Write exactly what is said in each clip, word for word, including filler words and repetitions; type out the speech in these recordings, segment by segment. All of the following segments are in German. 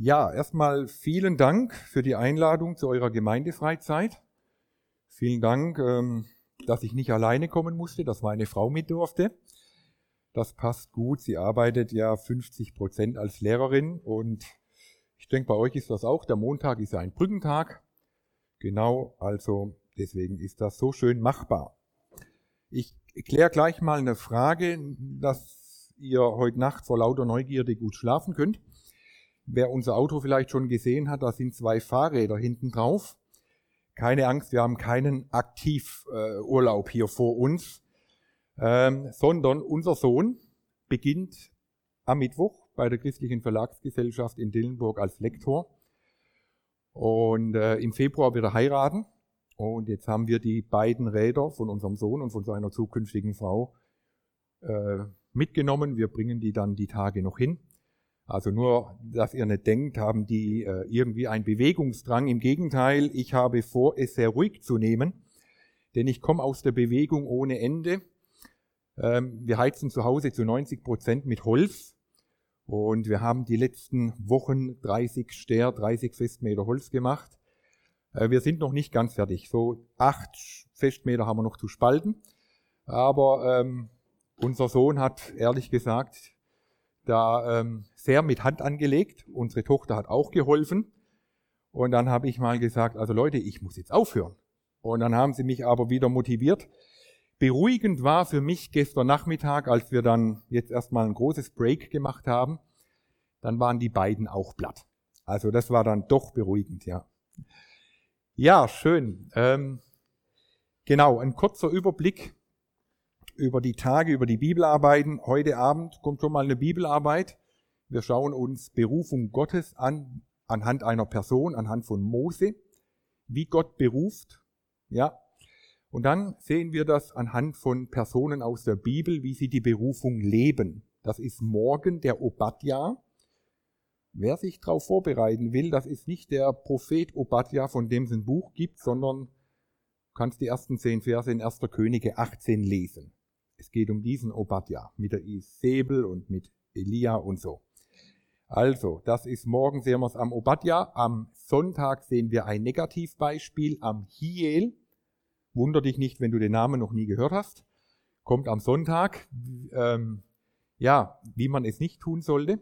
Ja, erstmal vielen Dank für die Einladung zu eurer Gemeindefreizeit. Vielen Dank, ähm, dass ich nicht alleine kommen musste, dass meine Frau mit durfte. Das passt gut. Sie arbeitet ja fünfzig Prozent als Lehrerin und ich denke, bei euch ist das auch. Der Montag ist ja ein Brückentag. Genau, also deswegen ist das so schön machbar. Ich kläre gleich mal eine Frage, dass ihr heute Nacht vor lauter Neugierde gut schlafen könnt. Wer unser Auto vielleicht schon gesehen hat, da sind zwei Fahrräder hinten drauf. Keine Angst, wir haben keinen Aktivurlaub hier vor uns, ähm, sondern unser Sohn beginnt am Mittwoch bei der Christlichen Verlagsgesellschaft in Dillenburg als Lektor. Und äh, im Februar wird er heiraten. Und jetzt haben wir die beiden Räder von unserem Sohn und von seiner zukünftigen Frau äh, mitgenommen. Wir bringen die dann die Tage noch hin. Also nur, dass ihr nicht denkt, haben die äh, irgendwie einen Bewegungsdrang. Im Gegenteil, ich habe vor, es sehr ruhig zu nehmen, denn ich komme aus der Bewegung ohne Ende. Ähm, wir heizen zu Hause zu neunzig Prozent mit Holz und wir haben die letzten Wochen dreißig Ster, dreißig Festmeter Holz gemacht. Äh, wir sind noch nicht ganz fertig. So acht Festmeter haben wir noch zu spalten, aber ähm, unser Sohn hat ehrlich gesagt da ähm, sehr mit Hand angelegt. Unsere Tochter hat auch geholfen. Und dann habe ich mal gesagt, also Leute, ich muss jetzt aufhören. Und dann haben sie mich aber wieder motiviert. Beruhigend war für mich gestern Nachmittag, als wir dann jetzt erstmal ein großes Break gemacht haben, dann waren die beiden auch platt. Also das war dann doch beruhigend, ja. Ja, schön. Ähm, genau, ein kurzer Überblick über die Tage, über die Bibelarbeiten. Heute Abend kommt schon mal eine Bibelarbeit. Wir schauen uns Berufung Gottes an, anhand einer Person, anhand von Mose, wie Gott beruft. Ja. Und dann sehen wir das anhand von Personen aus der Bibel, wie sie die Berufung leben. Das ist morgen der Obadja. Wer sich darauf vorbereiten will, das ist nicht der Prophet Obadja, von dem es ein Buch gibt, sondern du kannst die ersten zehn Verse in erster Könige achtzehn lesen. Es geht um diesen Obadja mit der Isabel und mit Elia und so. Also, das ist morgen, sehen wir es am Obadja. Am Sonntag sehen wir ein Negativbeispiel am Hiel. Wunder dich nicht, wenn du den Namen noch nie gehört hast. Kommt am Sonntag, ähm, ja, wie man es nicht tun sollte.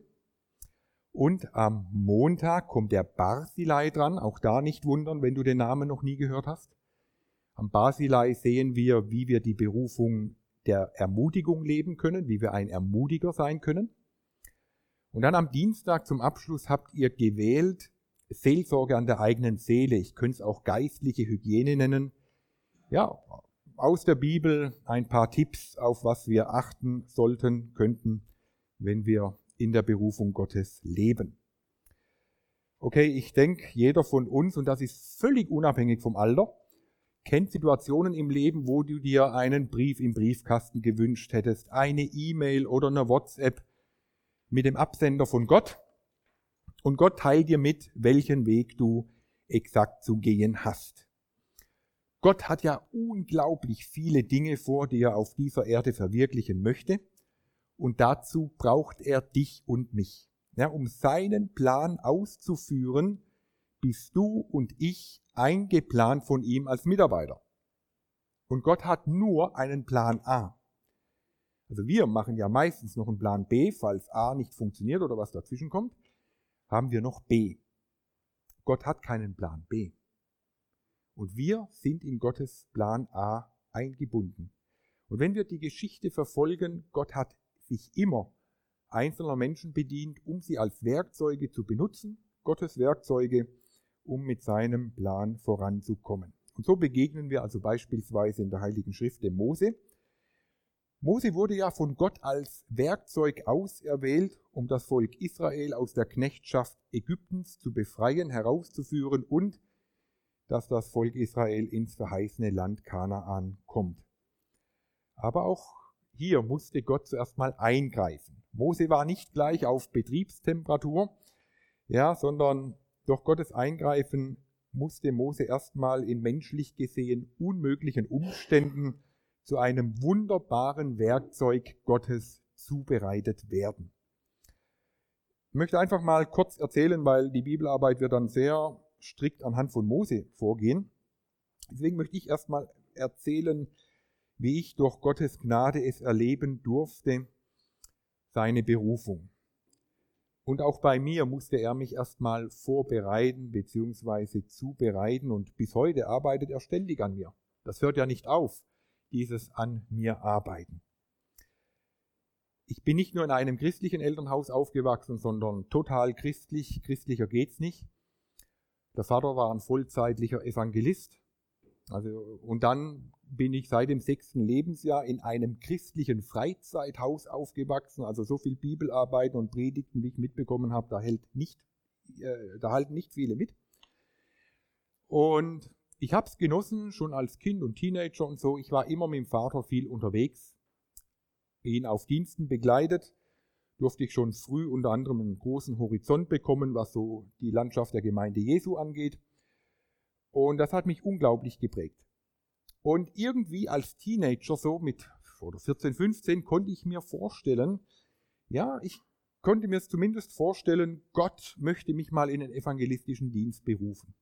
Und am Montag kommt der Barzillai dran. Auch da nicht wundern, wenn du den Namen noch nie gehört hast. Am Barzillai sehen wir, wie wir die Berufung der Ermutigung leben können, wie wir ein Ermutiger sein können. Und dann am Dienstag zum Abschluss habt ihr gewählt Seelsorge an der eigenen Seele. Ich könnte es auch geistliche Hygiene nennen. Ja, aus der Bibel ein paar Tipps, auf was wir achten sollten, könnten, wenn wir in der Berufung Gottes leben. Okay, ich denke, jeder von uns, und das ist völlig unabhängig vom Alter, kennt Situationen im Leben, wo du dir einen Brief im Briefkasten gewünscht hättest, eine E-Mail oder eine WhatsApp mit dem Absender von Gott. Und Gott teilt dir mit, welchen Weg du exakt zu gehen hast. Gott hat ja unglaublich viele Dinge vor, die er auf dieser Erde verwirklichen möchte. Und dazu braucht er dich und mich. Ja, um seinen Plan auszuführen, bist du und ich eingeplant von ihm als Mitarbeiter. Und Gott hat nur einen Plan A. Also wir machen ja meistens noch einen Plan B, falls A nicht funktioniert oder was dazwischen kommt, haben wir noch B. Gott hat keinen Plan B. Und wir sind in Gottes Plan A eingebunden. Und wenn wir die Geschichte verfolgen, Gott hat sich immer einzelner Menschen bedient, um sie als Werkzeuge zu benutzen, Gottes Werkzeuge, um mit seinem Plan voranzukommen. Und so begegnen wir also beispielsweise in der Heiligen Schrift dem Mose. Mose wurde ja von Gott als Werkzeug auserwählt, um das Volk Israel aus der Knechtschaft Ägyptens zu befreien, herauszuführen und dass das Volk Israel ins verheißene Land Kanaan kommt. Aber auch hier musste Gott zuerst mal eingreifen. Mose war nicht gleich auf Betriebstemperatur, ja, sondern durch Gottes Eingreifen musste Mose erstmal in menschlich gesehen unmöglichen Umständen zu einem wunderbaren Werkzeug Gottes zubereitet werden. Ich möchte einfach mal kurz erzählen, weil die Bibelarbeit wird dann sehr strikt anhand von Mose vorgehen. Deswegen möchte ich erstmal erzählen, wie ich durch Gottes Gnade es erleben durfte, seine Berufung. Und auch bei mir musste er mich erstmal vorbereiten bzw. zubereiten und bis heute arbeitet er ständig an mir. Das hört ja nicht auf, dieses an mir arbeiten. Ich bin nicht nur in einem christlichen Elternhaus aufgewachsen, sondern total christlich. Christlicher geht's nicht. Der Vater war ein vollzeitlicher Evangelist. Also, und dann bin ich seit dem sechsten Lebensjahr in einem christlichen Freizeithaus aufgewachsen. Also so viel Bibelarbeiten und Predigten, wie ich mitbekommen habe, da hält nicht, äh, da halten nicht viele mit. Und ich habe es genossen, schon als Kind und Teenager und so. Ich war immer mit dem Vater viel unterwegs, ihn auf Diensten begleitet. Durfte ich schon früh unter anderem einen großen Horizont bekommen, was so die Landschaft der Gemeinde Jesu angeht. Und das hat mich unglaublich geprägt. Und irgendwie als Teenager, so mit oder vierzehn, fünfzehn, konnte ich mir vorstellen, ja, ich konnte mir es zumindest vorstellen, Gott möchte mich mal in den evangelistischen Dienst berufen.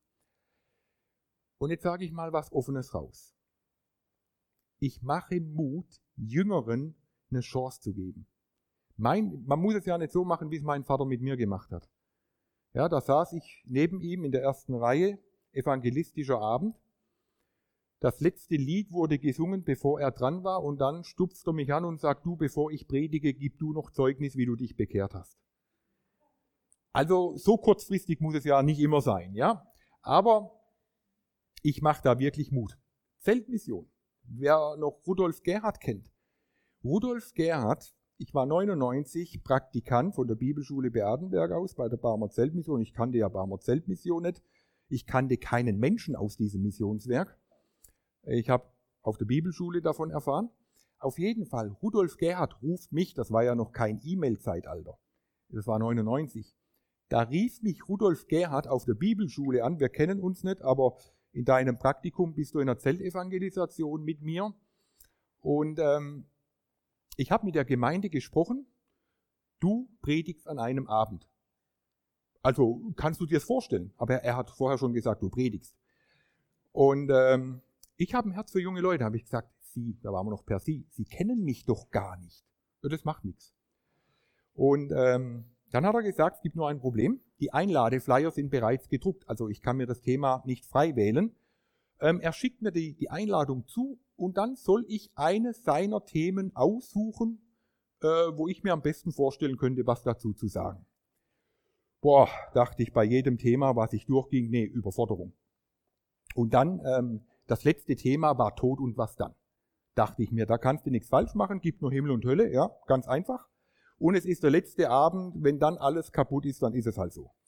Und jetzt sage ich mal was Offenes raus. Ich mache Mut, Jüngeren eine Chance zu geben. Mein, man muss es ja nicht so machen, wie es mein Vater mit mir gemacht hat. Ja, da saß ich neben ihm in der ersten Reihe, evangelistischer Abend. Das letzte Lied wurde gesungen, bevor er dran war, und dann stupst er mich an und sagt, du, bevor ich predige, gib du noch Zeugnis, wie du dich bekehrt hast. Also so kurzfristig muss es ja nicht immer sein, ja. Aber ich mache da wirklich Mut. Zeltmission. Wer noch Rudolf Gerhard kennt. Rudolf Gerhard, ich war neunundneunzig Praktikant von der Bibelschule Beadenberg aus bei der Barmer Zeltmission. Ich kannte ja Barmer Zeltmission nicht. Ich kannte keinen Menschen aus diesem Missionswerk. Ich habe auf der Bibelschule davon erfahren. Auf jeden Fall, Rudolf Gerhard ruft mich, das war ja noch kein E-Mail-Zeitalter, das war neunundneunzig. Da rief mich Rudolf Gerhard auf der Bibelschule an, wir kennen uns nicht, aber in deinem Praktikum bist du in der Zeltevangelisation mit mir. Und ähm, ich habe mit der Gemeinde gesprochen, du predigst an einem Abend. Also kannst du dir das vorstellen, aber er hat vorher schon gesagt, du predigst. Und ähm, ich habe ein Herz für junge Leute, habe ich gesagt, Sie, da waren wir noch per Sie, Sie kennen mich doch gar nicht. Ja, das macht nichts. Und ähm, dann hat er gesagt, es gibt nur ein Problem, die Einladeflyer sind bereits gedruckt, also ich kann mir das Thema nicht frei wählen. Ähm, er schickt mir die, die Einladung zu und dann soll ich eines seiner Themen aussuchen, äh, wo ich mir am besten vorstellen könnte, was dazu zu sagen. Boah, dachte ich bei jedem Thema, was ich durchging, nee, Überforderung. Und dann, ähm, das letzte Thema war Tod und was dann. Dachte ich mir, da kannst du nichts falsch machen, gibt nur Himmel und Hölle, ja, ganz einfach. Und es ist der letzte Abend, wenn dann alles kaputt ist, dann ist es halt so.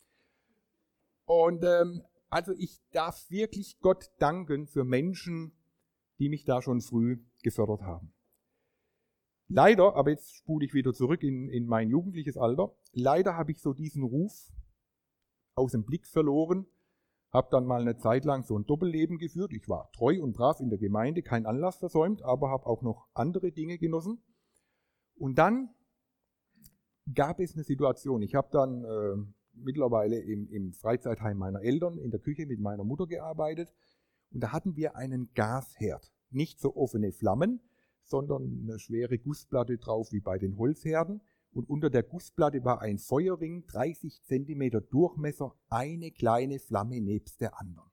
Und ähm, also ich darf wirklich Gott danken für Menschen, die mich da schon früh gefördert haben. Leider, aber jetzt spule ich wieder zurück in, in mein jugendliches Alter, leider habe ich so diesen Ruf aus dem Blick verloren, habe dann mal eine Zeit lang so ein Doppelleben geführt. Ich war treu und brav in der Gemeinde, kein Anlass versäumt, aber habe auch noch andere Dinge genossen. Und dann gab es eine Situation, ich habe dann äh, mittlerweile im, im Freizeitheim meiner Eltern in der Küche mit meiner Mutter gearbeitet und da hatten wir einen Gasherd. Nicht so offene Flammen, sondern eine schwere Gussplatte drauf wie bei den Holzherden. Und unter der Gussplatte war ein Feuerring, dreißig Zentimeter Durchmesser, eine kleine Flamme nebst der anderen.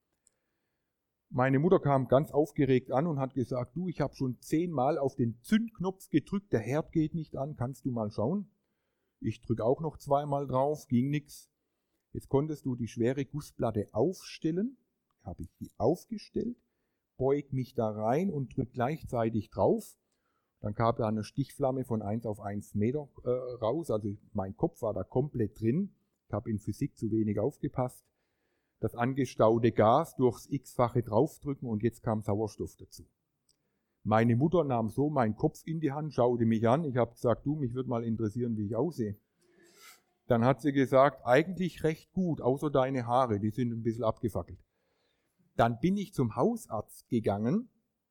Meine Mutter kam ganz aufgeregt an und hat gesagt, du, ich habe schon zehnmal auf den Zündknopf gedrückt, der Herd geht nicht an, kannst du mal schauen? Ich drücke auch noch zweimal drauf, ging nichts. Jetzt konntest du die schwere Gussplatte aufstellen, habe ich die aufgestellt, beug mich da rein und drück gleichzeitig drauf. Dann kam da eine Stichflamme von eins auf eins Meter äh, raus, also mein Kopf war da komplett drin. Ich habe in Physik zu wenig aufgepasst. Das angestaute Gas durchs X-fache draufdrücken und jetzt kam Sauerstoff dazu. Meine Mutter nahm so meinen Kopf in die Hand, schaute mich an. Ich habe gesagt, du, mich würde mal interessieren, wie ich aussehe. Dann hat sie gesagt, eigentlich recht gut, außer deine Haare, die sind ein bisschen abgefackelt. Dann bin ich zum Hausarzt gegangen,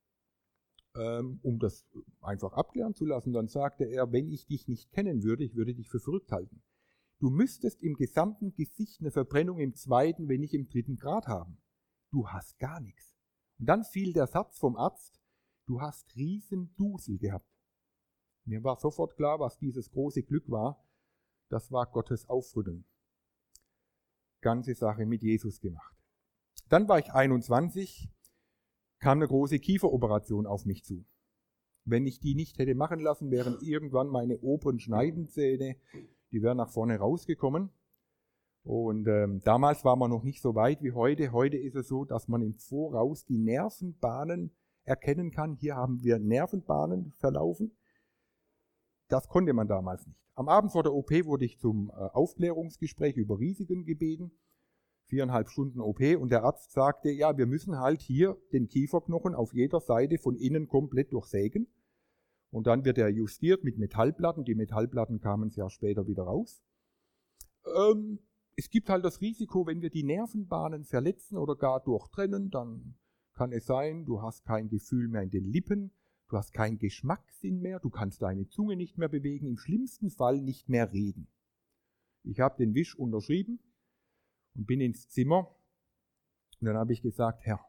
ähm, um das einfach abklären zu lassen. Dann sagte er, wenn ich dich nicht kennen würde, ich würde dich für verrückt halten. du müsstest im gesamten Gesicht eine Verbrennung im zweiten, wenn nicht im dritten Grad haben. Du hast gar nichts. Und dann fiel der Satz vom Arzt, du hast riesen Dusel gehabt. Mir war sofort klar, was dieses große Glück war. Das war Gottes Aufrütteln. Ganze Sache mit Jesus gemacht. Dann war ich einundzwanzig, kam eine große Kieferoperation auf mich zu. Wenn ich die nicht hätte machen lassen, wären irgendwann meine oberen Schneidenzähne, die wären nach vorne rausgekommen. Und ähm, damals war man noch nicht so weit wie heute. Heute ist es so, dass man im Voraus die Nervenbahnen erkennen kann. Hier haben wir Nervenbahnen verlaufen. Das konnte man damals nicht. Am Abend vor der O P wurde ich zum äh, Aufklärungsgespräch über Risiken gebeten. Viereinhalb Stunden O P und der Arzt sagte, ja, wir müssen halt hier den Kieferknochen auf jeder Seite von innen komplett durchsägen. Und dann wird er justiert mit Metallplatten. Die Metallplatten kamen ein Jahr später wieder raus. Ähm, es gibt halt das Risiko, wenn wir die Nervenbahnen verletzen oder gar durchtrennen, dann kann es sein, du hast kein Gefühl mehr in den Lippen, du hast keinen Geschmackssinn mehr, du kannst deine Zunge nicht mehr bewegen, im schlimmsten Fall nicht mehr reden. Ich habe den Wisch unterschrieben und bin ins Zimmer und dann habe ich gesagt, Herr,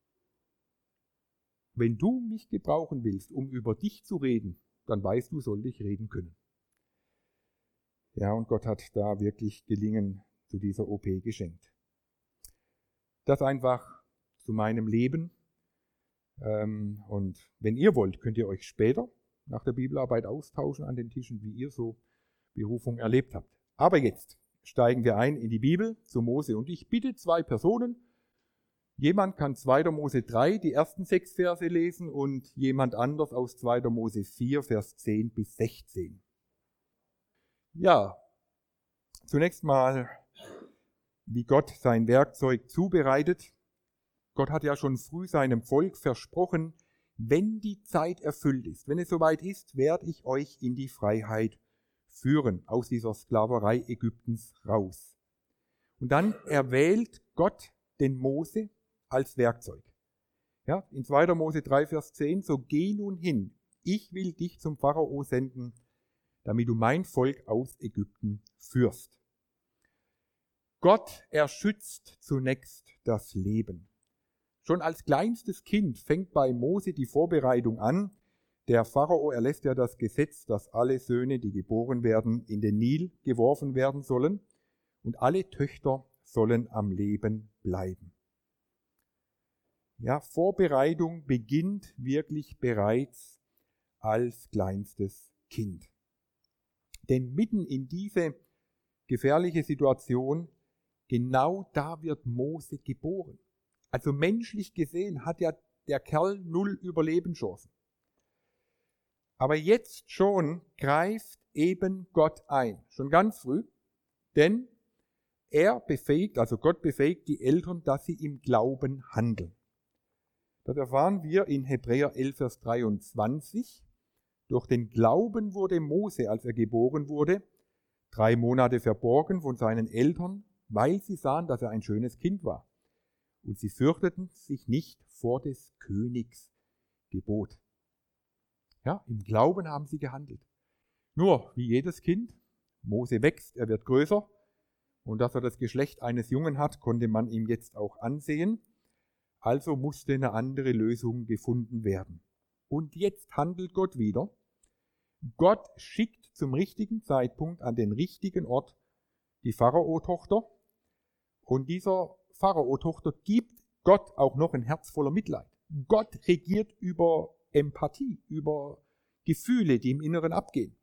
wenn du mich gebrauchen willst, um über dich zu reden, dann weißt du, soll ich reden können. Ja, und Gott hat da wirklich Gelingen zu dieser O P geschenkt. Das einfach zu meinem Leben. Und wenn ihr wollt, könnt ihr euch später nach der Bibelarbeit austauschen an den Tischen, wie ihr so Berufung erlebt habt. Aber jetzt steigen wir ein in die Bibel zu Mose. Und ich bitte zwei Personen, jemand kann zweiter Mose drei, die ersten sechs Verse lesen und jemand anders aus zweiter Mose vier, Vers zehn bis sechzehn. Ja, zunächst mal, wie Gott sein Werkzeug zubereitet. Gott hat ja schon früh seinem Volk versprochen, wenn die Zeit erfüllt ist, wenn es soweit ist, werde ich euch in die Freiheit führen, aus dieser Sklaverei Ägyptens raus. Und dann erwählt Gott den Mose als Werkzeug. Ja, in zweiter Mose drei, Vers zehn, so geh nun hin, ich will dich zum Pharao senden, damit du mein Volk aus Ägypten führst. Gott erschützt zunächst das Leben. Schon als kleinstes Kind fängt bei Mose die Vorbereitung an. Der Pharao erlässt ja das Gesetz, dass alle Söhne, die geboren werden, in den Nil geworfen werden sollen und alle Töchter sollen am Leben bleiben. Ja, Vorbereitung beginnt wirklich bereits als kleinstes Kind. Denn mitten in diese gefährliche Situation, genau da wird Mose geboren. Also menschlich gesehen hat ja der Kerl null Überlebenschancen. Aber jetzt schon greift eben Gott ein, schon ganz früh, denn er befähigt, also Gott befähigt die Eltern, dass sie im Glauben handeln. Das erfahren wir in Hebräer elf, Vers dreiundzwanzig. Durch den Glauben wurde Mose, als er geboren wurde, drei Monate verborgen von seinen Eltern, weil sie sahen, dass er ein schönes Kind war. Und sie fürchteten sich nicht vor des Königs Gebot. Ja, im Glauben haben sie gehandelt. Nur, wie jedes Kind, Mose wächst, er wird größer. Und dass er das Geschlecht eines Jungen hat, konnte man ihm jetzt auch ansehen. Also musste eine andere Lösung gefunden werden. Und jetzt handelt Gott wieder. Gott schickt zum richtigen Zeitpunkt an den richtigen Ort die Pharao-Tochter. Und dieser Pharao-Tochter gibt Gott auch noch ein Herz voller Mitleid. Gott regiert über Empathie, über Gefühle, die im Inneren abgehen.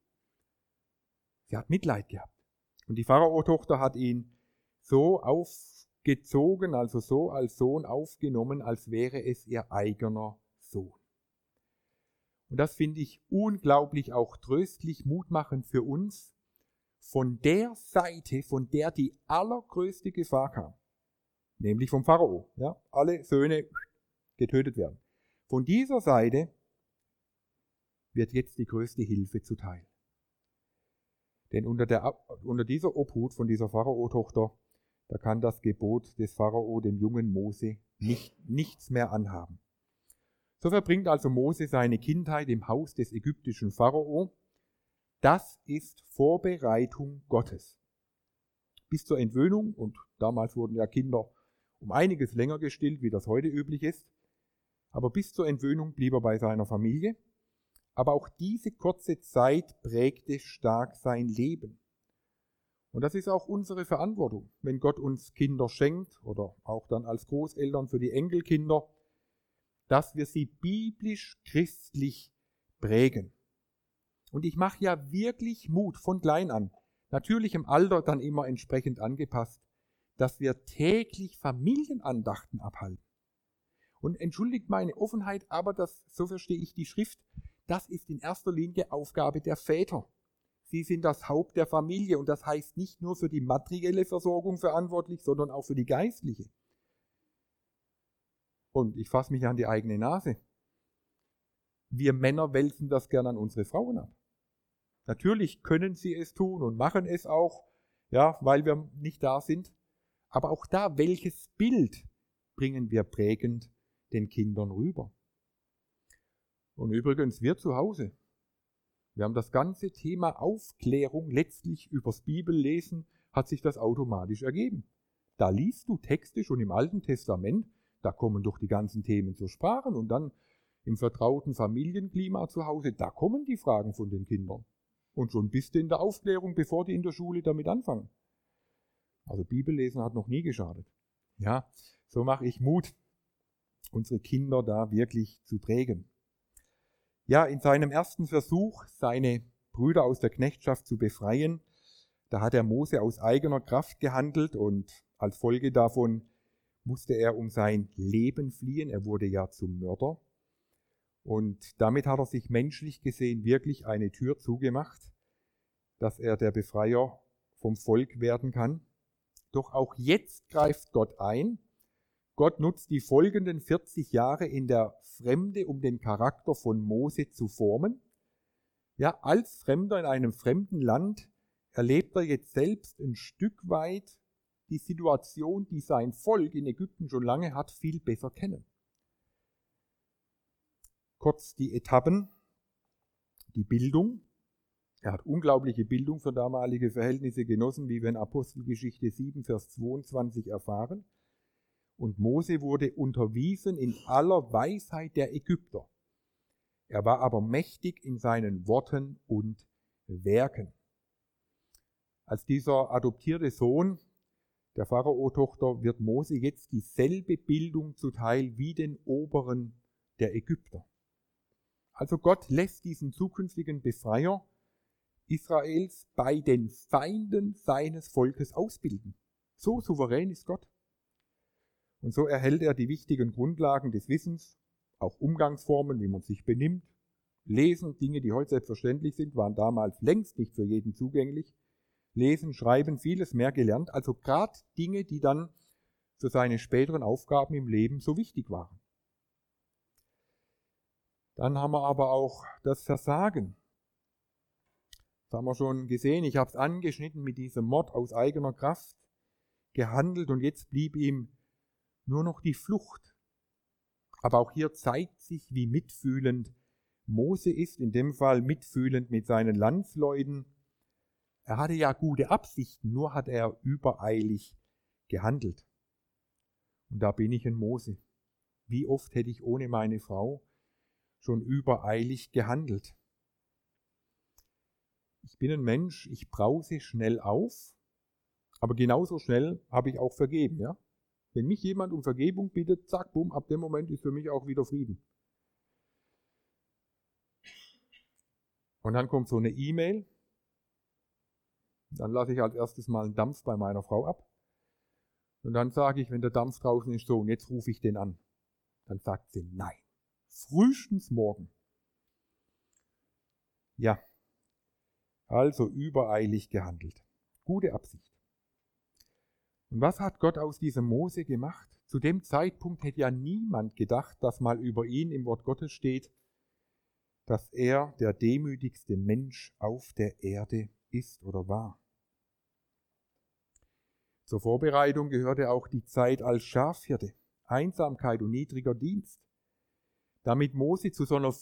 Sie hat Mitleid gehabt. Und die Pharao-Tochter hat ihn so aufgezogen, also so als Sohn aufgenommen, als wäre es ihr eigener Sohn. Und das finde ich unglaublich auch tröstlich, mutmachend für uns, von der Seite, von der die allergrößte Gefahr kam, nämlich vom Pharao, ja, alle Söhne getötet werden. Von dieser Seite wird jetzt die größte Hilfe zuteil. Denn unter, der, unter dieser Obhut von dieser Pharao-Tochter, da kann das Gebot des Pharao dem jungen Mose nicht, nichts mehr anhaben. So verbringt also Mose seine Kindheit im Haus des ägyptischen Pharao. Das ist Vorbereitung Gottes. bis zur Entwöhnung, und damals wurden ja Kinder um einiges länger gestillt, wie das heute üblich ist, aber bis zur Entwöhnung blieb er bei seiner Familie. Aber auch diese kurze Zeit prägte stark sein Leben. Und das ist auch unsere Verantwortung, wenn Gott uns Kinder schenkt oder auch dann als Großeltern für die Enkelkinder, dass wir sie biblisch-christlich prägen. Und ich mache ja wirklich Mut von klein an, natürlich im Alter dann immer entsprechend angepasst, dass wir täglich Familienandachten abhalten. Und entschuldigt meine Offenheit, aber das, so verstehe ich die Schrift, das ist in erster Linie Aufgabe der Väter. Sie sind das Haupt der Familie und das heißt nicht nur für die materielle Versorgung verantwortlich, sondern auch für die geistliche. Und ich fasse mich an die eigene Nase. Wir Männer wälzen das gern an unsere Frauen ab. Natürlich können sie es tun und machen es auch, ja, weil wir nicht da sind. Aber auch da, welches Bild bringen wir prägend den Kindern rüber? Und übrigens, wir zu Hause, wir haben das ganze Thema Aufklärung letztlich übers Bibellesen, hat sich das automatisch ergeben. Da liest du Texte schon im Alten Testament, da kommen doch die ganzen Themen zur Sprache und dann im vertrauten Familienklima zu Hause, da kommen die Fragen von den Kindern. Und schon bist du in der Aufklärung, bevor die in der Schule damit anfangen. Also Bibellesen hat noch nie geschadet. Ja, so mache ich Mut, unsere Kinder da wirklich zu prägen. Ja, in seinem ersten Versuch, seine Brüder aus der Knechtschaft zu befreien, da hat der Mose aus eigener Kraft gehandelt und als Folge davon musste er um sein Leben fliehen. Er wurde ja zum Mörder. Und damit hat er sich menschlich gesehen wirklich eine Tür zugemacht, dass er der Befreier vom Volk werden kann. Doch auch jetzt greift Gott ein. Gott nutzt die folgenden vierzig Jahre in der Fremde, um den Charakter von Mose zu formen. Ja, als Fremder in einem fremden Land erlebt er jetzt selbst ein Stück weit die Situation, die sein Volk in Ägypten schon lange hat, viel besser kennen. Kurz die Etappen, die Bildung. Er hat unglaubliche Bildung für damalige Verhältnisse genossen, wie wir in Apostelgeschichte sieben, Vers zweiundzwanzig erfahren. Und Mose wurde unterwiesen in aller Weisheit der Ägypter. Er war aber mächtig in seinen Worten und Werken. Als dieser adoptierte Sohn der Pharao-Tochter wird Mose jetzt dieselbe Bildung zuteil wie den Oberen der Ägypter. Also Gott lässt diesen zukünftigen Befreier Israels bei den Feinden seines Volkes ausbilden. So souverän ist Gott. Und so erhält er die wichtigen Grundlagen des Wissens, auch Umgangsformen, wie man sich benimmt. Lesen, Dinge, die heute selbstverständlich sind, waren damals längst nicht für jeden zugänglich. Lesen, Schreiben, vieles mehr gelernt. Also gerade Dinge, die dann für seine späteren Aufgaben im Leben so wichtig waren. Dann haben wir aber auch das Versagen. Das haben wir schon gesehen. Ich habe es angeschnitten mit diesem Mord aus eigener Kraft gehandelt und jetzt blieb ihm nur noch die Flucht. Aber auch hier zeigt sich, wie mitfühlend Mose ist, in dem Fall mitfühlend mit seinen Landsleuten. Er hatte ja gute Absichten, nur hat er übereilig gehandelt. Und da bin ich ein Mose. Wie oft hätte ich ohne meine Frau schon übereilig gehandelt? Ich bin ein Mensch, ich brause schnell auf, aber genauso schnell habe ich auch vergeben, ja? Wenn mich jemand um Vergebung bittet, zack, bumm, ab dem Moment ist für mich auch wieder Frieden. Und dann kommt so eine E-Mail, dann lasse ich als erstes mal einen Dampf bei meiner Frau ab. Und dann sage ich, wenn der Dampf draußen ist, so, und jetzt rufe ich den an. Dann sagt sie, nein, frühestens morgen. Ja, also übereilig gehandelt. Gute Absicht. Und was hat Gott aus diesem Mose gemacht? Zu dem Zeitpunkt hätte ja niemand gedacht, dass mal über ihn im Wort Gottes steht, dass er der demütigste Mensch auf der Erde ist oder war. Zur Vorbereitung gehörte auch die Zeit als Schafhirte, Einsamkeit und niedriger Dienst. Damit Mose zu so einer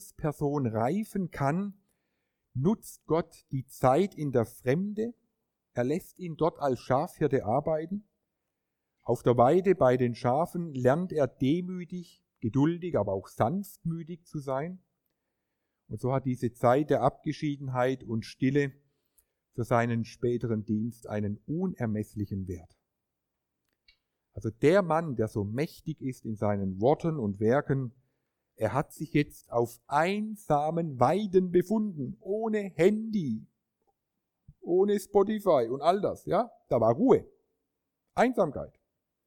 Führungsperson reifen kann, nutzt Gott die Zeit in der Fremde. Er lässt ihn dort als Schafhirte arbeiten. Auf der Weide bei den Schafen lernt er demütig, geduldig, aber auch sanftmütig zu sein. Und so hat diese Zeit der Abgeschiedenheit und Stille für seinen späteren Dienst einen unermesslichen Wert. Also der Mann, der so mächtig ist in seinen Worten und Werken, er hat sich jetzt auf einsamen Weiden befunden, ohne Handy, ohne Spotify und all das, ja? Da war Ruhe, Einsamkeit.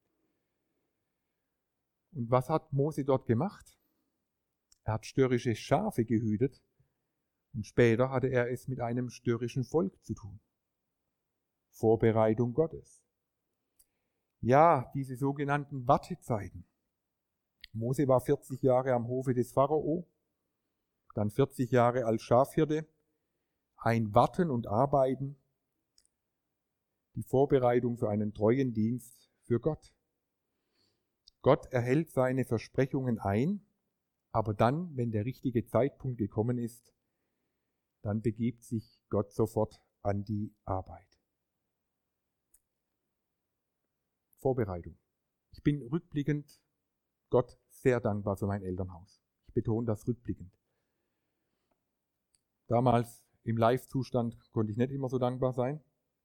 Und was hat Mose dort gemacht? Er hat störrische Schafe gehütet und später hatte er es mit einem störrischen Volk zu tun. Vorbereitung Gottes. Ja, diese sogenannten Wartezeiten. Mose war vierzig Jahre am Hofe des Pharao, dann vierzig Jahre als Schafhirte, ein Warten und Arbeiten, die Vorbereitung für einen treuen Dienst für Gott. Gott erhält seine Versprechungen ein, aber dann, wenn der richtige Zeitpunkt gekommen ist, dann begibt sich Gott sofort an die Arbeit. Vorbereitung. Ich bin rückblickend Gott sehr dankbar für mein Elternhaus. Ich betone das rückblickend. Damals im Live-Zustand konnte ich nicht immer so dankbar sein.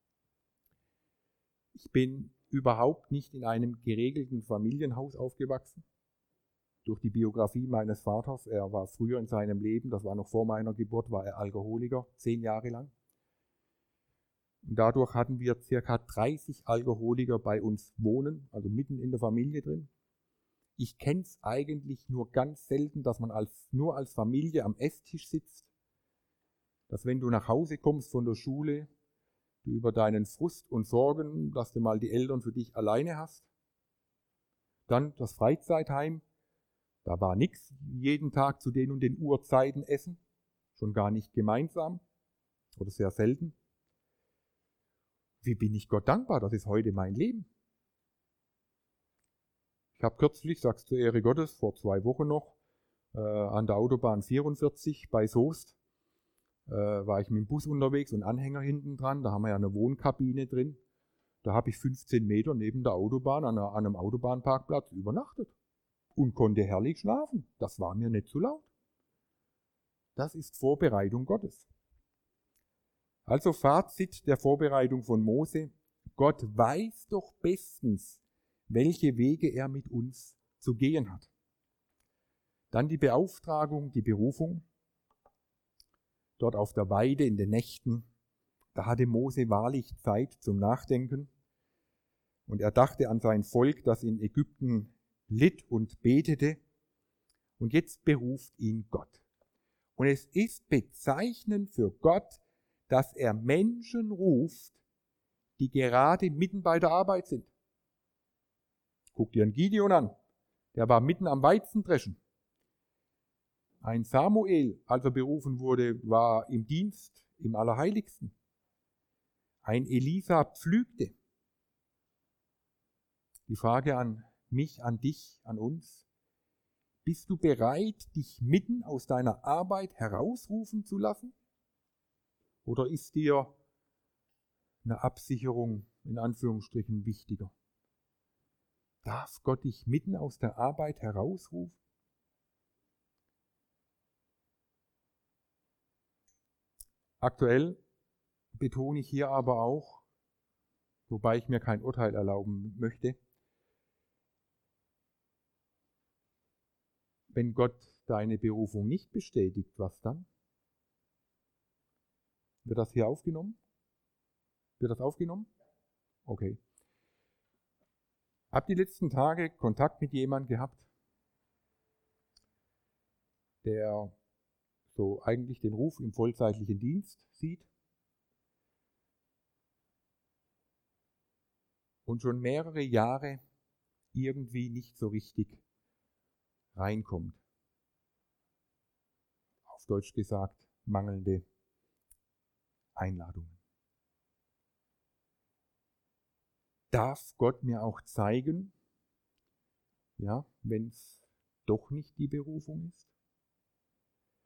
Ich bin überhaupt nicht in einem geregelten Familienhaus aufgewachsen. Durch die Biografie meines Vaters, er war früher in seinem Leben, das war noch vor meiner Geburt, war er Alkoholiker, zehn Jahre lang. Und dadurch hatten wir circa dreißig Alkoholiker bei uns wohnen, also mitten in der Familie drin. Ich kenne es eigentlich nur ganz selten, dass man als, nur als Familie am Esstisch sitzt, dass wenn du nach Hause kommst von der Schule, du über deinen Frust und Sorgen, dass du mal die Eltern für dich alleine hast. Dann das Freizeitheim, da war nichts, jeden Tag zu den und den Uhrzeiten essen, schon gar nicht gemeinsam oder sehr selten. Wie bin ich Gott dankbar, das ist heute mein Leben. Ich habe kürzlich, sag's zur Ehre Gottes, vor zwei Wochen noch, äh, an der Autobahn vierundvierzig bei Soest, äh, war ich mit dem Bus unterwegs und Anhänger hinten dran, da haben wir ja eine Wohnkabine drin. Da habe ich fünfzehn Meter neben der Autobahn an, einer, an einem Autobahnparkplatz übernachtet und konnte herrlich schlafen. Das war mir nicht zu laut. Das ist Vorbereitung Gottes. Also Fazit der Vorbereitung von Mose: Gott weiß doch bestens, welche Wege er mit uns zu gehen hat. Dann die Beauftragung, die Berufung. Dort auf der Weide in den Nächten, da hatte Mose wahrlich Zeit zum Nachdenken. Und er dachte an sein Volk, das in Ägypten litt und betete. Und jetzt beruft ihn Gott. Und es ist bezeichnend für Gott, dass er Menschen ruft, die gerade mitten bei der Arbeit sind. Guck dir einen Gideon an, der war mitten am Weizendreschen. Ein Samuel, als er berufen wurde, war im Dienst im Allerheiligsten. Ein Elisa pflügte. Die Frage an mich, an dich, an uns: Bist du bereit, dich mitten aus deiner Arbeit herausrufen zu lassen? Oder ist dir eine Absicherung in Anführungsstrichen wichtiger? Darf Gott dich mitten aus der Arbeit herausrufen? Aktuell betone ich hier aber auch, wobei ich mir kein Urteil erlauben möchte, wenn Gott deine Berufung nicht bestätigt, was dann? Wird das hier aufgenommen? Wird das aufgenommen? Okay. Habt ihr die letzten Tage Kontakt mit jemandem gehabt, der so eigentlich den Ruf im vollzeitlichen Dienst sieht und schon mehrere Jahre irgendwie nicht so richtig reinkommt? Auf Deutsch gesagt, mangelnde Einladungen. Darf Gott mir auch zeigen, ja, wenn es doch nicht die Berufung ist?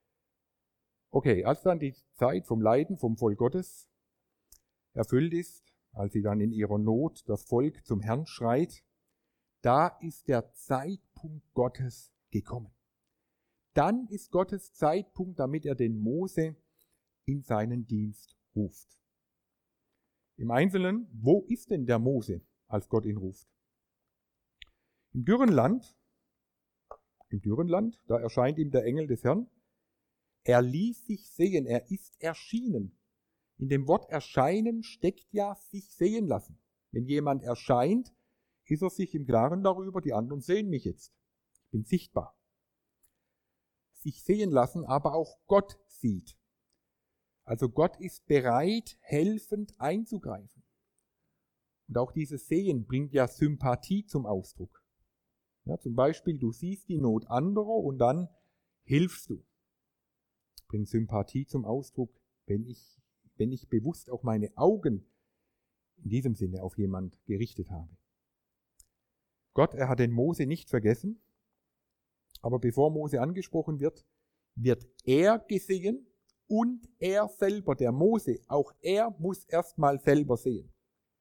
Okay, als dann die Zeit vom Leiden, vom Volk Gottes erfüllt ist, als sie dann in ihrer Not das Volk zum Herrn schreit, da ist der Zeitpunkt Gottes gekommen. Dann ist Gottes Zeitpunkt, damit er den Mose in seinen Dienst ruft. Im Einzelnen, wo ist denn der Mose, als Gott ihn ruft? Im dürren Land, im dürren Land, da erscheint ihm der Engel des Herrn. Er ließ sich sehen, er ist erschienen. In dem Wort erscheinen steckt ja sich sehen lassen. Wenn jemand erscheint, ist er sich im Klaren darüber, die anderen sehen mich jetzt. Ich bin sichtbar. Sich sehen lassen, aber auch Gott sieht. Also Gott ist bereit, helfend einzugreifen. Und auch dieses Sehen bringt ja Sympathie zum Ausdruck. Ja, zum Beispiel, du siehst die Not anderer und dann hilfst du. Bringt Sympathie zum Ausdruck, wenn ich, wenn ich bewusst auch meine Augen in diesem Sinne auf jemand gerichtet habe. Gott, er hat den Mose nicht vergessen, aber bevor Mose angesprochen wird, wird er gesehen und er selber, der Mose, auch er muss erstmal selber sehen.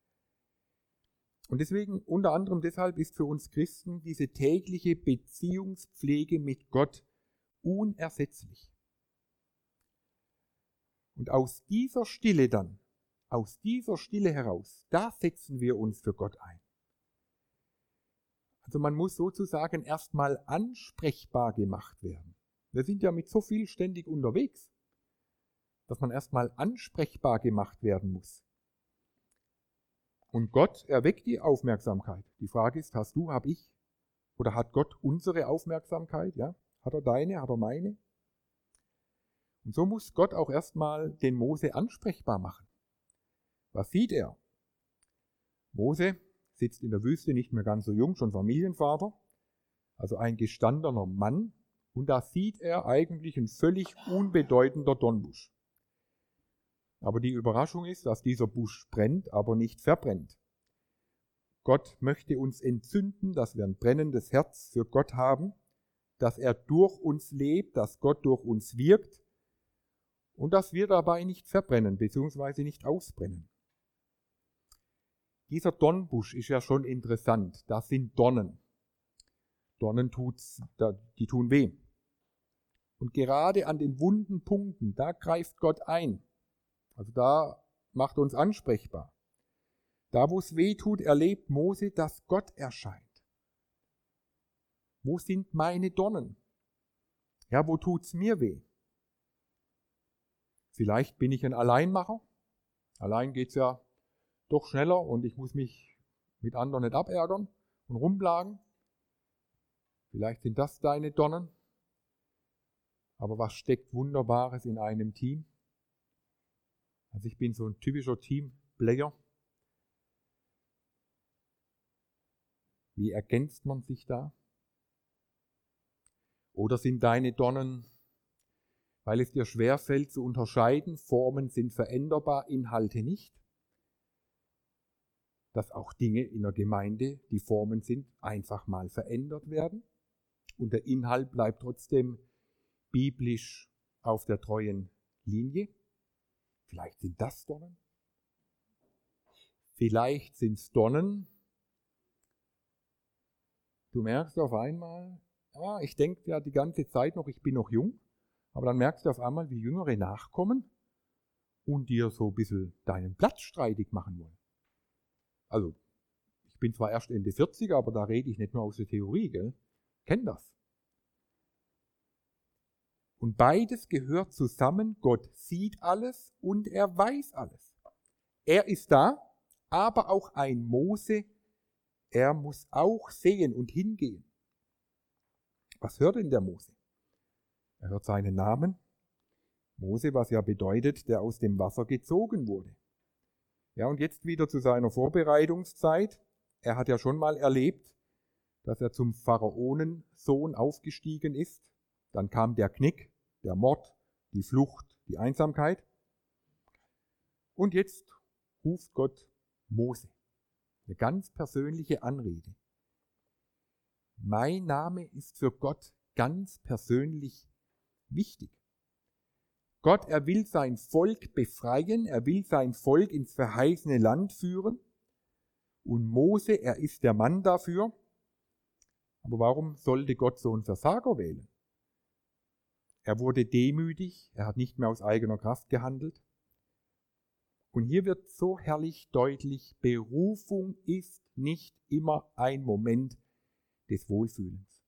Und deswegen, unter anderem deshalb, ist für uns Christen diese tägliche Beziehungspflege mit Gott unersetzlich. Und aus dieser Stille dann, aus dieser Stille heraus, da setzen wir uns für Gott ein. Also man muss sozusagen erstmal ansprechbar gemacht werden. Wir sind ja mit so viel ständig unterwegs, dass man erstmal ansprechbar gemacht werden muss. Und Gott erweckt die Aufmerksamkeit. Die Frage ist, hast du, habe ich, oder hat Gott unsere Aufmerksamkeit? Ja? Hat er deine, hat er meine? Und so muss Gott auch erstmal den Mose ansprechbar machen. Was sieht er? Mose sitzt in der Wüste, nicht mehr ganz so jung, schon Familienvater, also ein gestandener Mann. Und da sieht er eigentlich ein völlig unbedeutender Dornbusch. Aber die Überraschung ist, dass dieser Busch brennt, aber nicht verbrennt. Gott möchte uns entzünden, dass wir ein brennendes Herz für Gott haben, dass er durch uns lebt, dass Gott durch uns wirkt und dass wir dabei nicht verbrennen bzw. nicht ausbrennen. Dieser Dornbusch ist ja schon interessant. Das sind Dornen. Dornen tut's, die tun weh. Und gerade an den wunden Punkten, da greift Gott ein. Also da macht er uns ansprechbar. Da, wo es weh tut, erlebt Mose, dass Gott erscheint. Wo sind meine Dornen? Ja, wo tut's mir weh? Vielleicht bin ich ein Alleinmacher. Allein geht's ja doch schneller und ich muss mich mit anderen nicht abärgern und rumplagen. Vielleicht sind das deine Dornen. Aber was steckt Wunderbares in einem Team? Also ich bin so ein typischer Teamplayer. Wie ergänzt man sich da? Oder sind deine Dornen, weil es dir schwerfällt zu unterscheiden, Formen sind veränderbar, Inhalte nicht? Dass auch Dinge in der Gemeinde, die Formen sind, einfach mal verändert werden und der Inhalt bleibt trotzdem biblisch auf der treuen Linie. Vielleicht sind das Dornen. Vielleicht sind es Dornen. Du merkst auf einmal, ah, ich denke ja die ganze Zeit noch, ich bin noch jung, aber dann merkst du auf einmal, wie Jüngere nachkommen und dir so ein bisschen deinen Platz streitig machen wollen. Also, ich bin zwar erst Ende vierzig, aber da rede ich nicht nur aus der Theorie, gell? Kenn das. Und beides gehört zusammen. Gott sieht alles und er weiß alles. Er ist da, aber auch ein Mose, er muss auch sehen und hingehen. Was hört denn der Mose? Er hört seinen Namen. Mose, was ja bedeutet, der aus dem Wasser gezogen wurde. Ja, und jetzt wieder zu seiner Vorbereitungszeit. Er hat ja schon mal erlebt, dass er zum Pharaonensohn aufgestiegen ist. Dann kam der Knick, der Mord, die Flucht, die Einsamkeit. Und jetzt ruft Gott Mose. Eine ganz persönliche Anrede. Mein Name ist für Gott ganz persönlich wichtig. Gott, er will sein Volk befreien, er will sein Volk ins verheißene Land führen. Und Mose, er ist der Mann dafür. Aber warum sollte Gott so einen Versager wählen? Er wurde demütig, er hat nicht mehr aus eigener Kraft gehandelt. Und hier wird so herrlich deutlich, Berufung ist nicht immer ein Moment des Wohlfühlens.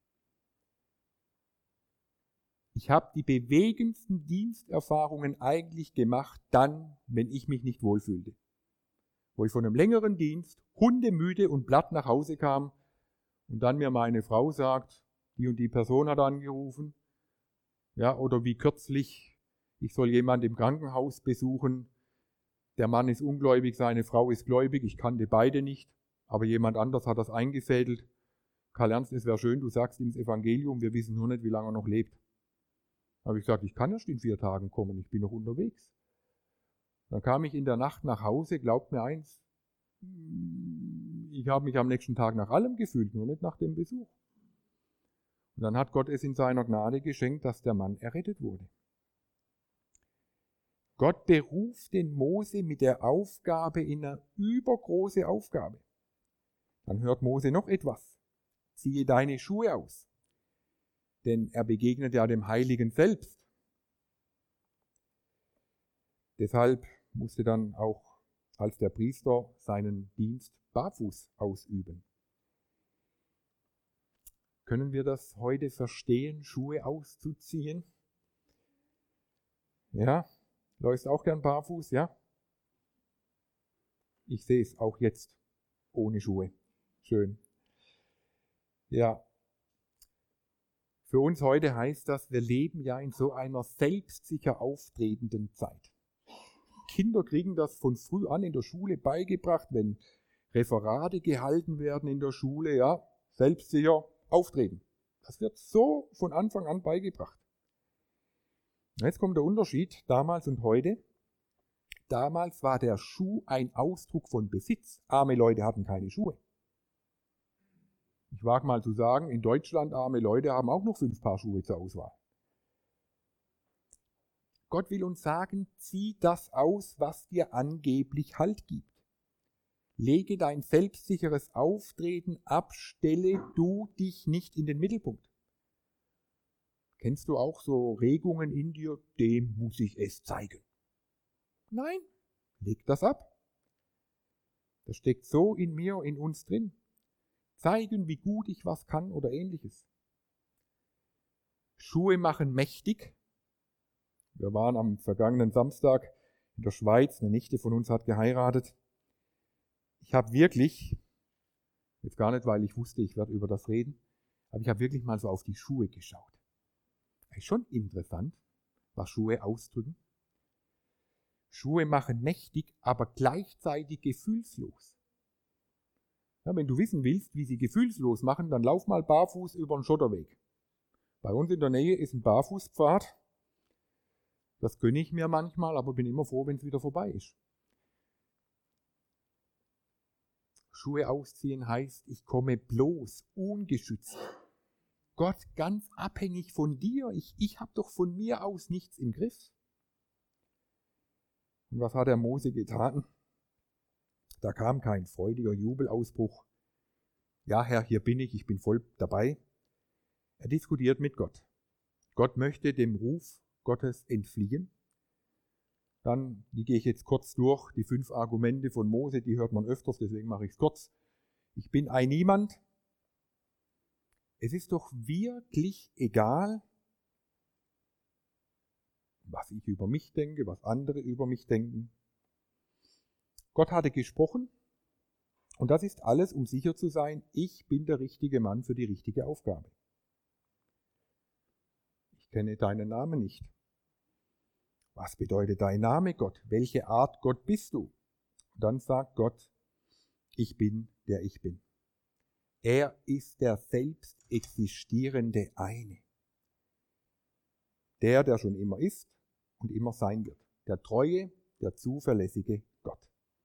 Ich habe die bewegendsten Diensterfahrungen eigentlich gemacht, dann, wenn ich mich nicht wohlfühlte. Wo ich von einem längeren Dienst hundemüde und platt nach Hause kam und dann mir meine Frau sagt, die und die Person hat angerufen, ja, oder wie kürzlich, ich soll jemand im Krankenhaus besuchen, der Mann ist ungläubig, seine Frau ist gläubig, ich kannte beide nicht, aber jemand anders hat das eingefädelt. Karl Ernst, es wäre schön, du sagst ihm das Evangelium, wir wissen nur nicht, wie lange er noch lebt. Da habe ich gesagt, ich kann erst in vier Tagen kommen, ich bin noch unterwegs. Dann kam ich in der Nacht nach Hause, glaubt mir eins, ich habe mich am nächsten Tag nach allem gefühlt, nur nicht nach dem Besuch. Und dann hat Gott es in seiner Gnade geschenkt, dass der Mann errettet wurde. Gott beruft den Mose mit der Aufgabe in eine übergroße Aufgabe. Dann hört Mose noch etwas. Ziehe deine Schuhe aus. Denn er begegnet ja dem Heiligen selbst. Deshalb musste dann auch als der Priester seinen Dienst barfuß ausüben. Können wir das heute verstehen, Schuhe auszuziehen? Ja, läufst auch gern barfuß, ja? Ich sehe es auch jetzt ohne Schuhe. Schön. Ja. Für uns heute heißt das, wir leben ja in so einer selbstsicher auftretenden Zeit. Kinder kriegen das von früh an in der Schule beigebracht, wenn Referate gehalten werden in der Schule, ja, selbstsicher auftreten. Das wird so von Anfang an beigebracht. Jetzt kommt der Unterschied damals und heute. Damals war der Schuh ein Ausdruck von Besitz. Arme Leute hatten keine Schuhe. Ich wage mal zu sagen, in Deutschland arme Leute haben auch noch fünf Paar Schuhe zur Auswahl. Gott will uns sagen, zieh das aus, was dir angeblich Halt gibt. Lege dein selbstsicheres Auftreten ab, stelle du dich nicht in den Mittelpunkt. Kennst du auch so Regungen in dir, dem muss ich es zeigen? Nein, leg das ab. Das steckt so in mir, in uns drin. Zeigen, wie gut ich was kann oder ähnliches. Schuhe machen mächtig. Wir waren am vergangenen Samstag in der Schweiz, eine Nichte von uns hat geheiratet. Ich habe wirklich, jetzt gar nicht, weil ich wusste, ich werde über das reden, aber ich habe wirklich mal so auf die Schuhe geschaut. Ist schon interessant, was Schuhe ausdrücken. Schuhe machen mächtig, aber gleichzeitig gefühlslos. Ja, wenn du wissen willst, wie sie gefühlslos machen, dann lauf mal barfuß über einen Schotterweg. Bei uns in der Nähe ist ein Barfußpfad. Das gönne ich mir manchmal, aber bin immer froh, wenn es wieder vorbei ist. Schuhe ausziehen heißt, ich komme bloß, ungeschützt. Gott, ganz abhängig von dir. Ich, ich habe doch von mir aus nichts im Griff. Und was hat der Mose getan? Da kam kein freudiger Jubelausbruch. Ja, Herr, hier bin ich, ich bin voll dabei. Er diskutiert mit Gott. Gott möchte dem Ruf Gottes entfliehen. Dann, die gehe ich jetzt kurz durch, die fünf Argumente von Mose, die hört man öfters, deswegen mache ich es kurz. Ich bin ein Niemand. Es ist doch wirklich egal, was ich über mich denke, was andere über mich denken. Gott hatte gesprochen und das ist alles, um sicher zu sein, ich bin der richtige Mann für die richtige Aufgabe. Ich kenne deinen Namen nicht. Was bedeutet dein Name, Gott? Welche Art Gott bist du? Und dann sagt Gott, ich bin, der ich bin. Er ist der selbst existierende Eine. Der, der schon immer ist und immer sein wird. Der treue, der zuverlässige Gott.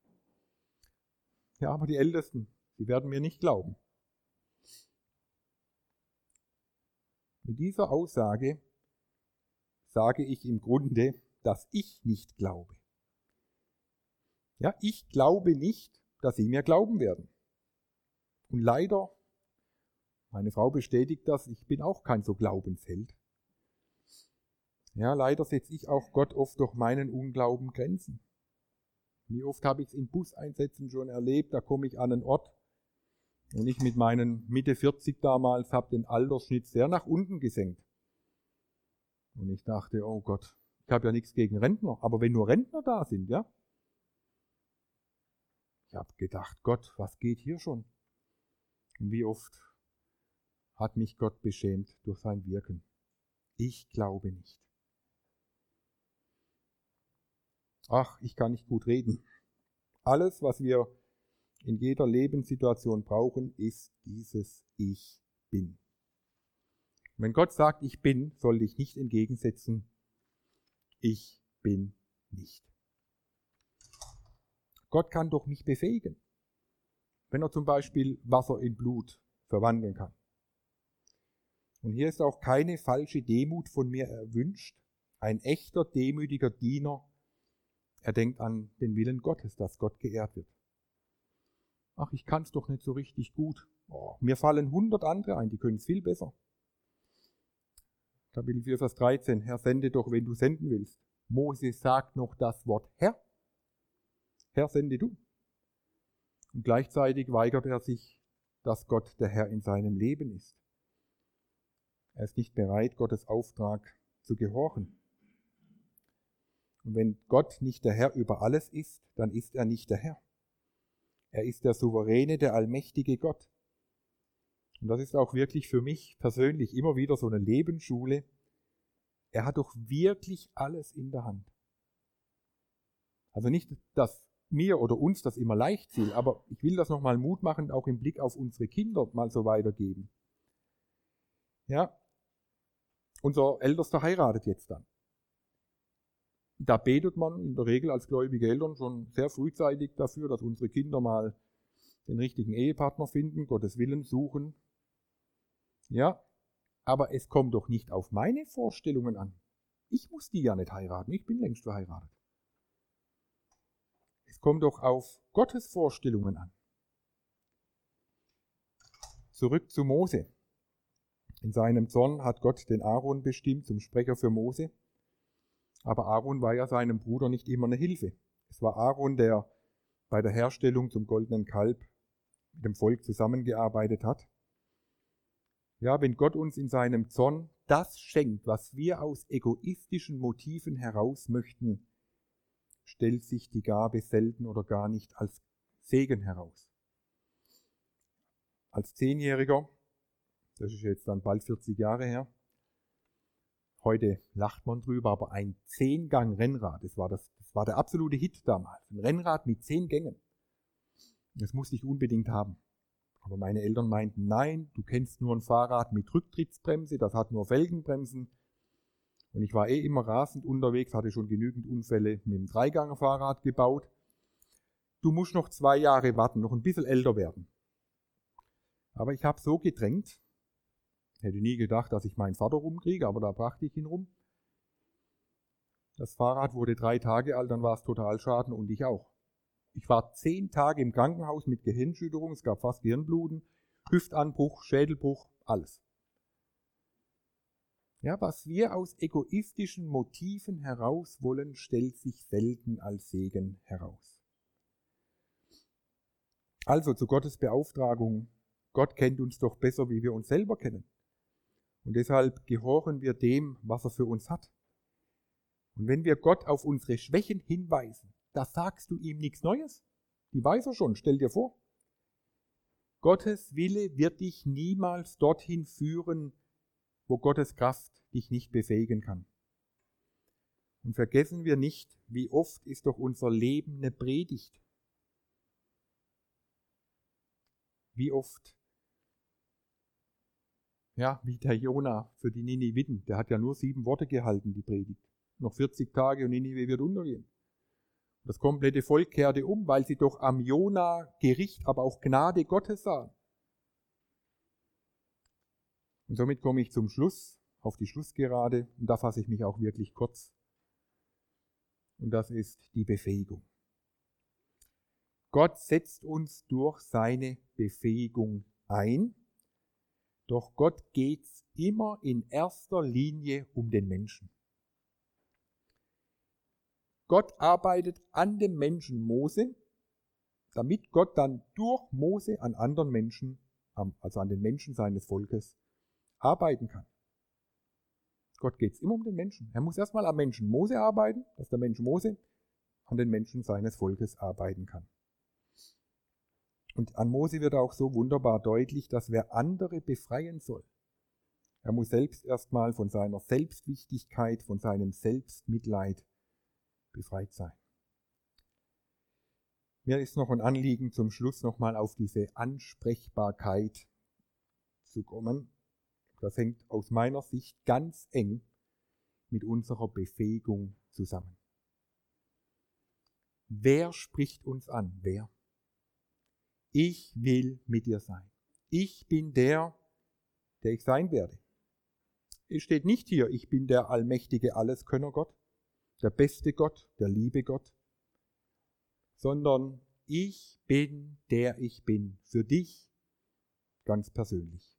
Ja, aber die Ältesten, die werden mir nicht glauben. Mit dieser Aussage sage ich im Grunde, dass ich nicht glaube. Ja, ich glaube nicht, dass sie mir glauben werden. Und leider, meine Frau bestätigt das, ich bin auch kein so Glaubensheld. Ja, leider setze ich auch Gott oft durch meinen Unglauben Grenzen. Wie oft habe ich es in Buseinsätzen schon erlebt, da komme ich an einen Ort und ich mit meinen Mitte vierzig damals habe den Altersschnitt sehr nach unten gesenkt. Und ich dachte, oh Gott, ich habe ja nichts gegen Rentner, aber wenn nur Rentner da sind, ja. Ich habe gedacht, Gott, was geht hier schon? Und wie oft hat mich Gott beschämt durch sein Wirken. Ich glaube nicht. Ach, ich kann nicht gut reden. Alles, was wir in jeder Lebenssituation brauchen, ist dieses Ich bin. Wenn Gott sagt, ich bin, soll ich nicht entgegensetzen, ich bin nicht. Gott kann doch mich befähigen, wenn er zum Beispiel Wasser in Blut verwandeln kann. Und hier ist auch keine falsche Demut von mir erwünscht. Ein echter, demütiger Diener, er denkt an den Willen Gottes, dass Gott geehrt wird. Ach, ich kann es doch nicht so richtig gut. Oh, mir fallen hundert andere ein, die können es viel besser. Kapitel vier, Vers dreizehn. Herr, sende doch, wenn du senden willst. Mose sagt noch das Wort Herr. Herr, sende du. Und gleichzeitig weigert er sich, dass Gott der Herr in seinem Leben ist. Er ist nicht bereit, Gottes Auftrag zu gehorchen. Und wenn Gott nicht der Herr über alles ist, dann ist er nicht der Herr. Er ist der souveräne, der allmächtige Gott. Und das ist auch wirklich für mich persönlich immer wieder so eine Lebensschule. Er hat doch wirklich alles in der Hand. Also nicht, dass mir oder uns das immer leicht fiel, aber ich will das nochmal Mut machen, auch im Blick auf unsere Kinder mal so weitergeben. Ja, unser Ältester heiratet jetzt dann. Da betet man in der Regel als gläubige Eltern schon sehr frühzeitig dafür, dass unsere Kinder mal den richtigen Ehepartner finden, Gottes Willen suchen. Ja, aber es kommt doch nicht auf meine Vorstellungen an. Ich muss die ja nicht heiraten, ich bin längst verheiratet. Es kommt doch auf Gottes Vorstellungen an. Zurück zu Mose. In seinem Zorn hat Gott den Aaron bestimmt zum Sprecher für Mose. Aber Aaron war ja seinem Bruder nicht immer eine Hilfe. Es war Aaron, der bei der Herstellung zum goldenen Kalb mit dem Volk zusammengearbeitet hat. Ja, wenn Gott uns in seinem Zorn das schenkt, was wir aus egoistischen Motiven heraus möchten, stellt sich die Gabe selten oder gar nicht als Segen heraus. Als Zehnjähriger, das ist jetzt dann bald vierzig Jahre her, heute lacht man drüber, aber ein Zehn-Gang-Rennrad, das war, das, das war der absolute Hit damals. Ein Rennrad mit zehn Gängen. Das musste ich unbedingt haben. Aber meine Eltern meinten, nein, du kennst nur ein Fahrrad mit Rücktrittsbremse, das hat nur Felgenbremsen. Und ich war eh immer rasend unterwegs, hatte schon genügend Unfälle mit dem Dreigang-Fahrrad gebaut. Du musst noch zwei Jahre warten, noch ein bisschen älter werden. Aber ich habe so gedrängt, hätte nie gedacht, dass ich meinen Vater rumkriege, aber da brachte ich ihn rum. Das Fahrrad wurde drei Tage alt, dann war es Totalschaden und ich auch. Ich war zehn Tage im Krankenhaus mit Gehirnschütterung, es gab fast Gehirnbluten, Hüftanbruch, Schädelbruch, alles. Ja, was wir aus egoistischen Motiven heraus wollen, stellt sich selten als Segen heraus. Also zu Gottes Beauftragung. Gott kennt uns doch besser, wie wir uns selber kennen. Und deshalb gehorchen wir dem, was er für uns hat. Und wenn wir Gott auf unsere Schwächen hinweisen, da sagst du ihm nichts Neues. Die weiß er schon, stell dir vor. Gottes Wille wird dich niemals dorthin führen, wo Gottes Kraft dich nicht befähigen kann. Und vergessen wir nicht, wie oft ist doch unser Leben eine Predigt. Wie oft, ja, wie der Jona für die Niniviten, der hat ja nur sieben Worte gehalten, die Predigt. Noch vierzig Tage und Ninive wird untergehen. Das komplette Volk kehrte um, weil sie doch am Jona Gericht, aber auch Gnade Gottes sahen. Und somit komme ich zum Schluss. auf die Schlussgerade und da fasse ich mich auch wirklich kurz. Und das ist die Befähigung. Gott setzt uns durch seine Befähigung ein, doch Gott geht es immer in erster Linie um den Menschen. Gott arbeitet an dem Menschen Mose, damit Gott dann durch Mose an anderen Menschen, also an den Menschen seines Volkes, arbeiten kann. Gott geht es immer um den Menschen. Er muss erstmal am Menschen Mose arbeiten, dass der Mensch Mose an den Menschen seines Volkes arbeiten kann. Und an Mose wird auch so wunderbar deutlich, dass wer andere befreien soll. Er muss selbst erstmal von seiner Selbstwichtigkeit, von seinem Selbstmitleid befreit sein. Mir ist noch ein Anliegen, zum Schluss nochmal auf diese Ansprechbarkeit zu kommen. Das hängt aus meiner Sicht ganz eng mit unserer Befähigung zusammen. Wer spricht uns an? Wer? Ich will mit dir sein. Ich bin der, der ich sein werde. Es steht nicht hier, ich bin der allmächtige Alleskönner Gott, der beste Gott, der liebe Gott, sondern ich bin der ich bin, für dich ganz persönlich.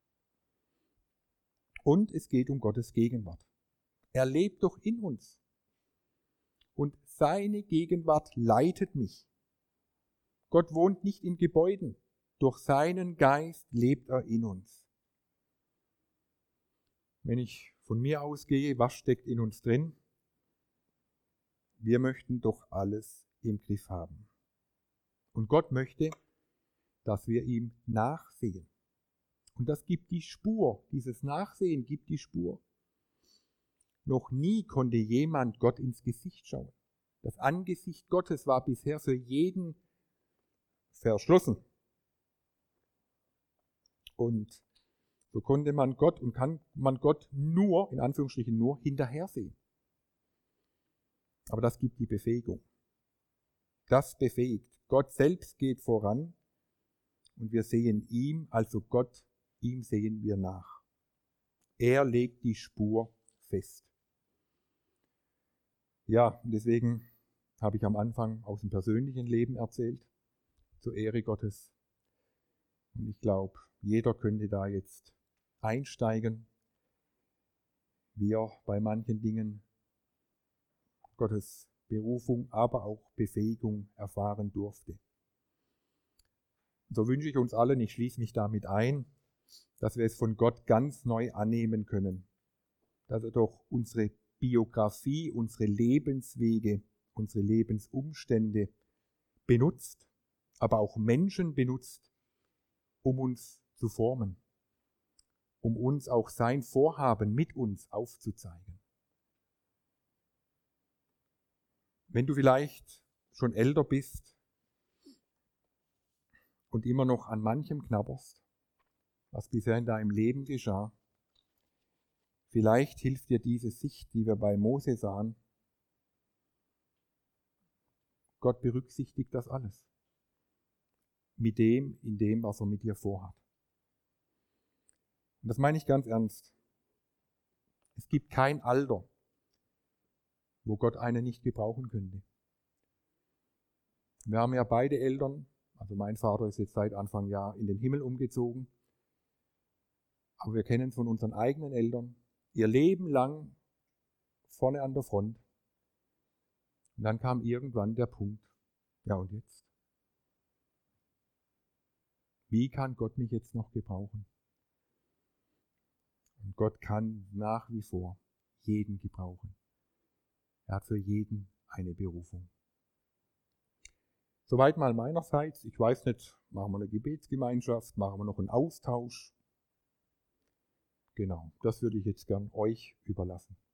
Und es geht um Gottes Gegenwart. Er lebt doch in uns. Und seine Gegenwart leitet mich. Gott wohnt nicht in Gebäuden. Durch seinen Geist lebt er in uns. Wenn ich von mir ausgehe, was steckt in uns drin? Wir möchten doch alles im Griff haben. Und Gott möchte, dass wir ihm nachsehen. Und das gibt die Spur, dieses Nachsehen gibt die Spur. Noch nie konnte jemand Gott ins Gesicht schauen. Das Angesicht Gottes war bisher für jeden verschlossen. Und so konnte man Gott und kann man Gott nur, in Anführungsstrichen nur, hinterher sehen. Aber das gibt die Befähigung. Das befähigt. Gott selbst geht voran und wir sehen ihm, also Gott, ihm sehen wir nach. Er legt die Spur fest. Ja, deswegen habe ich am Anfang aus dem persönlichen Leben erzählt, zur Ehre Gottes. Und ich glaube, jeder könnte da jetzt einsteigen, wie er bei manchen Dingen Gottes Berufung, aber auch Befähigung erfahren durfte. So wünsche ich uns allen, ich schließe mich damit ein, dass wir es von Gott ganz neu annehmen können, dass er doch unsere Biografie, unsere Lebenswege, unsere Lebensumstände benutzt, aber auch Menschen benutzt, um uns zu formen, um uns auch sein Vorhaben mit uns aufzuzeigen. Wenn du vielleicht schon älter bist und immer noch an manchem knabberst, was bisher in deinem Leben geschah, vielleicht hilft dir diese Sicht, die wir bei Mose sahen. Gott berücksichtigt das alles. Mit dem, in dem, was er mit dir vorhat. Und das meine ich ganz ernst. Es gibt kein Alter, wo Gott einen nicht gebrauchen könnte. Wir haben ja beide Eltern, also mein Vater ist jetzt seit Anfang Jahr in den Himmel umgezogen, aber wir kennen es von unseren eigenen Eltern, ihr Leben lang vorne an der Front. Und dann kam irgendwann der Punkt, ja und jetzt? Wie kann Gott mich jetzt noch gebrauchen? Und Gott kann nach wie vor jeden gebrauchen. Er hat für jeden eine Berufung. Soweit mal meinerseits. Ich weiß nicht, machen wir eine Gebetsgemeinschaft, machen wir noch einen Austausch. Genau, das würde ich jetzt gern euch überlassen.